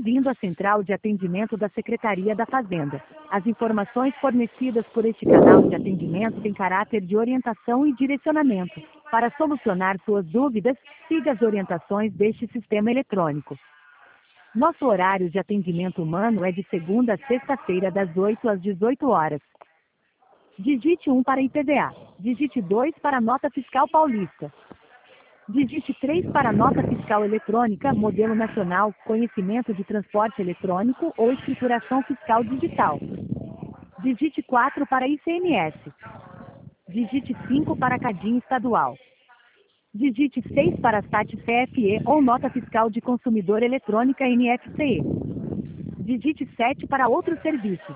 Bem-vindo à Central de Atendimento da Secretaria da Fazenda. As informações fornecidas por este canal de atendimento têm caráter de orientação e direcionamento. Para solucionar suas dúvidas, siga as orientações deste sistema eletrônico. Nosso horário de atendimento humano é de segunda a sexta-feira, das 8 às 18 horas. Digite 1 para IPVA. Digite 2 para Nota Fiscal Paulista. Digite 3 para Nota Fiscal Eletrônica, Modelo Nacional, Conhecimento de Transporte Eletrônico ou Escrituração Fiscal Digital. Digite 4 para ICMS. Digite 5 para Cadinho Estadual. Digite 6 para SAT CFE ou Nota Fiscal de Consumidor Eletrônica NFCE. Digite 7 para outros serviços.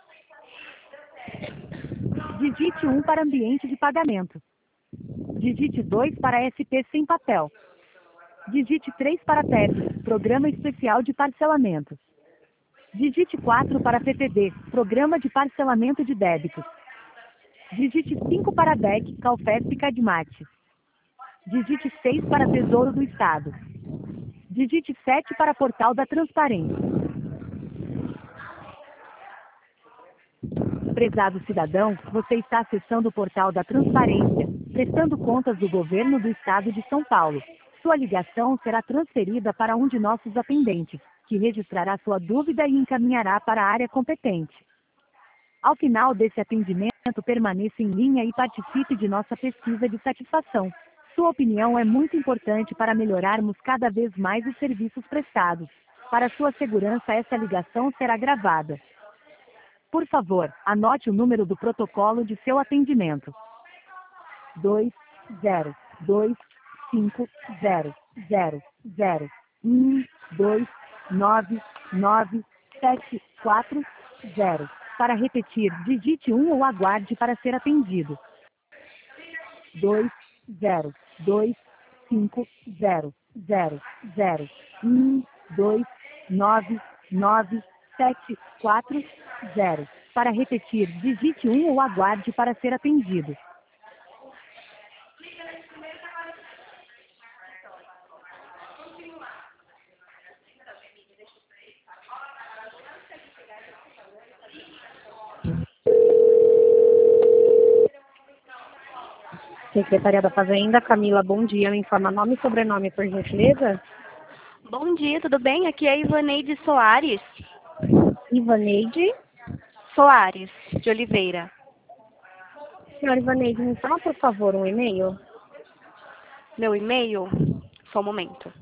Digite 1 para ambiente de pagamento. Digite 2 para SP sem papel. Digite 3 para PEP, Programa Especial de Parcelamento. Digite 4 para PPD, Programa de Parcelamento de Débitos. Digite 5 para DEC, Calfesp Cadmate. Digite 6 para Tesouro do Estado. Digite 7 para Portal da Transparência. Prezado cidadão, você está acessando o Portal da Transparência, prestando contas do Governo do Estado de São Paulo. Sua ligação será transferida para um de nossos atendentes, que registrará sua dúvida e encaminhará para a área competente. Ao final desse atendimento, permaneça em linha e participe de nossa pesquisa de satisfação. Sua opinião é muito importante para melhorarmos cada vez mais os serviços prestados. Para sua segurança, essa ligação será gravada. Por favor, anote o número do protocolo de seu atendimento. 20250001299740. Para repetir, digite 1 ou aguarde para ser atendido. 20250001299740. Para repetir, digite 1 ou aguarde para ser atendido. Secretaria da Fazenda, Camila, bom dia. Me informa nome e sobrenome, por gentileza? Bom dia, tudo bem? Aqui é Ivaneide Soares. Ivaneide. Soares, de Oliveira. Senhora Ivaneide, me fala, por favor, um e-mail. Meu e-mail? Só um momento.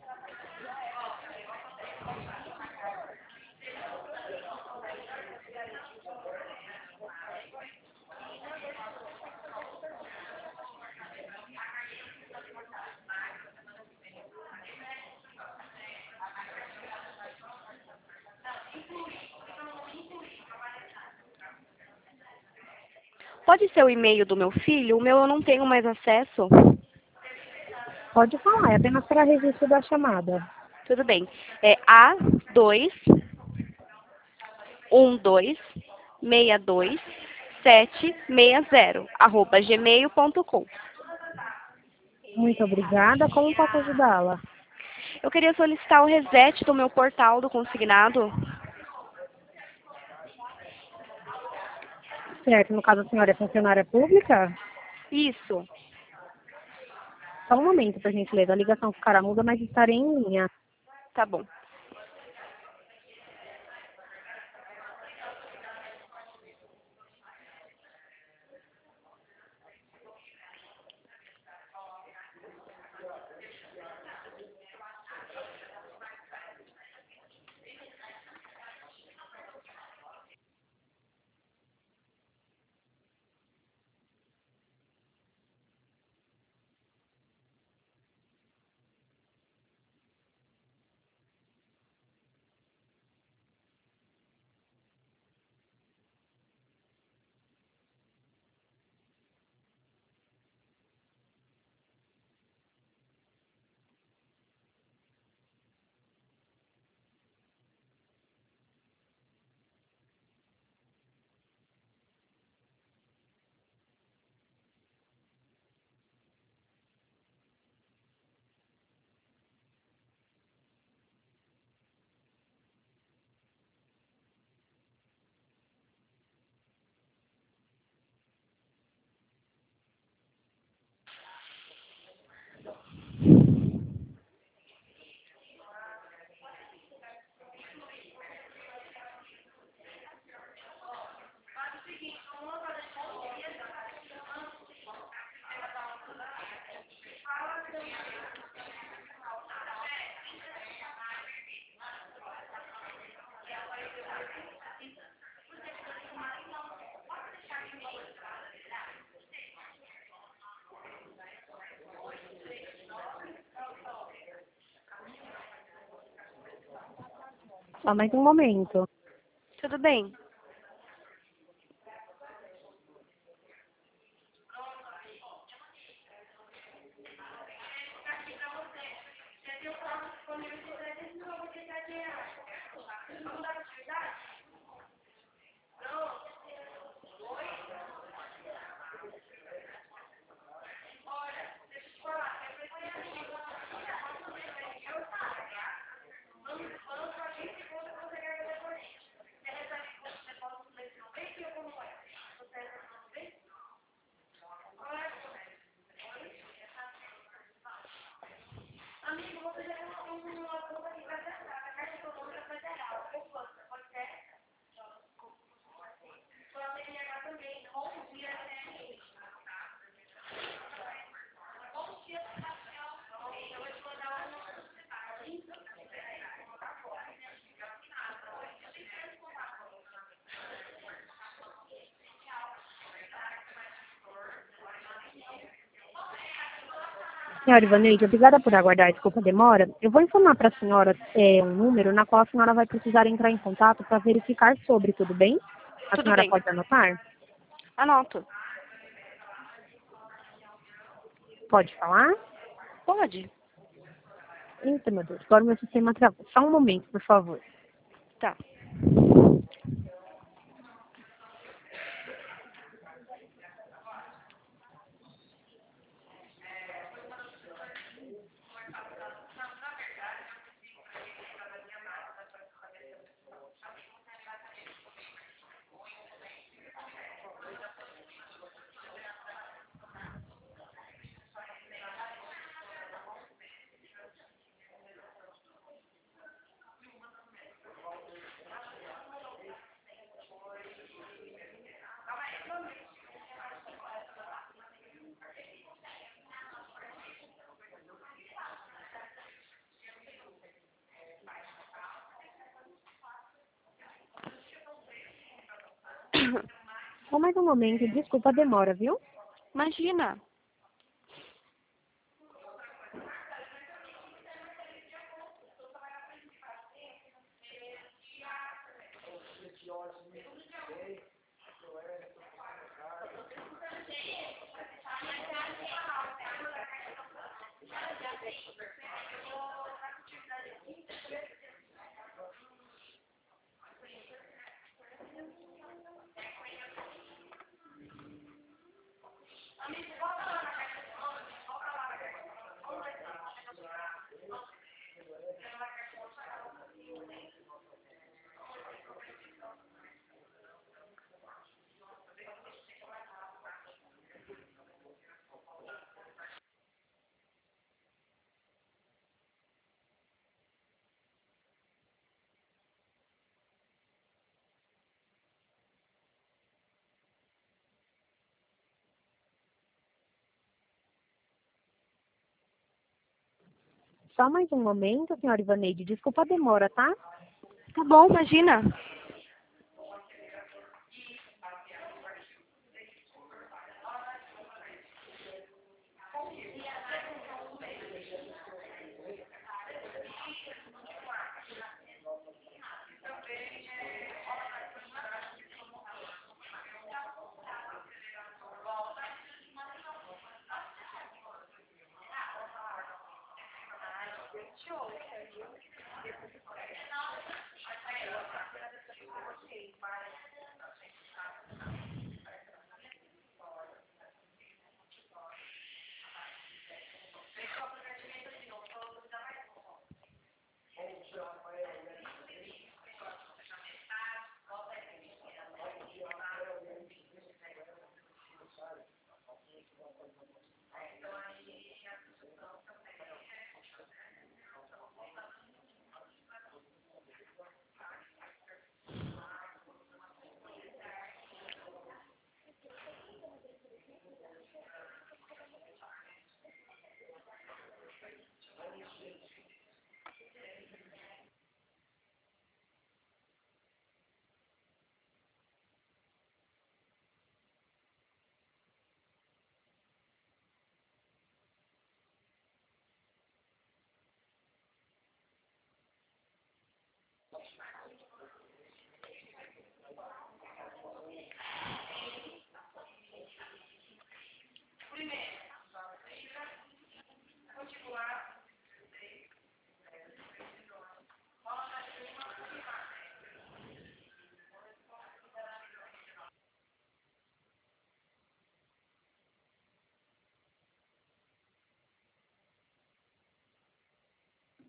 Pode ser o e-mail do meu filho? O meu eu não tenho mais acesso. Pode falar, é apenas para registro da chamada. Tudo bem. É a212626760@gmail.com. Muito obrigada. Como posso ajudá-la? Eu queria solicitar o reset do meu portal do consignado. Certo, no caso a senhora é funcionária pública? Isso. Só um momento, por gentileza. A ligação ficará muda, mas estarei em linha. Tá bom. Só mais um momento. Tudo bem. Senhora Ivaneide, obrigada por aguardar, desculpa a demora. Eu vou informar para a senhora um número na qual a senhora vai precisar entrar em contato para verificar sobre, tudo bem? A Tudo senhora bem. pode anotar? Anoto. Pode falar? Pode. Eita, meu Deus, agora o meu sistema travou. Só um momento, por favor. Tá. Só mais um momento, desculpa a demora, viu? Imagina. Só mais um momento, senhora Ivaneide, desculpa a demora, tá? Tá bom, imagina.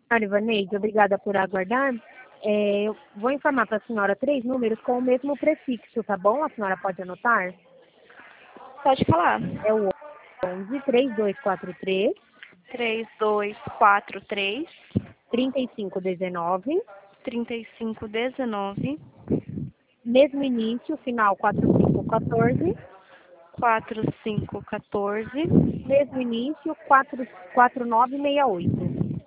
Senhora Ivaneide, obrigada por aguardar. Eu vou informar para a senhora 3 números com o mesmo prefixo, tá bom? A senhora pode anotar? Pode falar. É o 11 3243 3243 3519, 3519 mesmo início, final 4514, 4514 mesmo início 4968.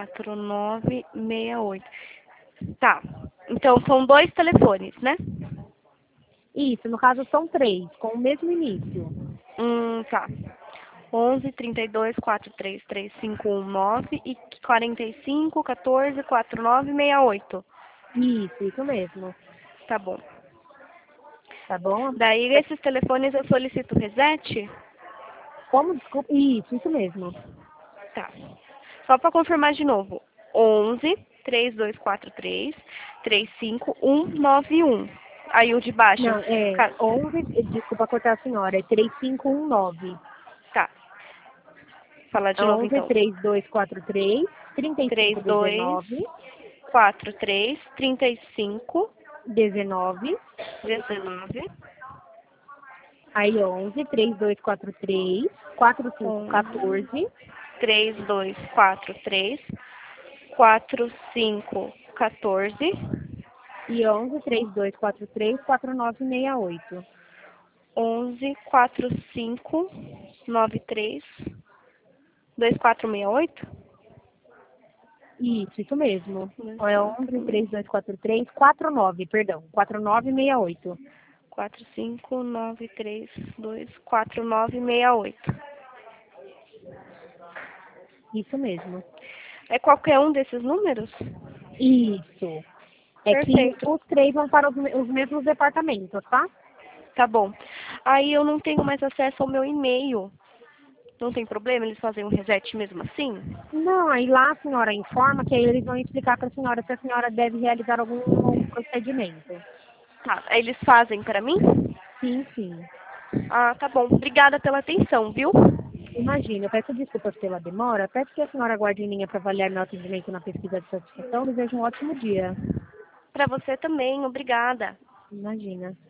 4968. Tá. Então são 2 telefones, né? Isso, no caso são 3, com o mesmo início. Tá. 11 32 43 3519 e 45 14 4968. Isso mesmo. Tá bom. Tá bom? Daí esses telefones eu solicito reset? Como? Desculpa. Isso mesmo. Tá. Só para confirmar de novo. 11 3243 35191. Aí o de baixo. Não, é 11, desculpa cortar a senhora, é 3519. Tá. Fala de novo 11 então. 3243 32 3519 43 35 19. 19 Aí 11 3243 4514 3243 4514 e 11 3243 4968. 11 45 93 2468. Isso mesmo. É 11 3243 49, perdão, 4968. 459324968. Isso mesmo. É qualquer um desses números? Isso. É Perfeito. que os 3 vão para os mesmos departamentos, tá? Tá bom. Aí eu não tenho mais acesso ao meu e-mail. Não tem problema eles fazem um reset mesmo assim? Não, aí lá a senhora informa que aí eles vão explicar para a senhora se a senhora deve realizar algum procedimento. Tá. Aí eles fazem para mim? Sim. Ah, tá bom. Obrigada pela atenção, viu? Imagina, eu peço desculpas pela demora, peço que a senhora aguarde em linha para avaliar meu atendimento na pesquisa de satisfação. Desejo um ótimo dia. Para você também. Obrigada. Imagina.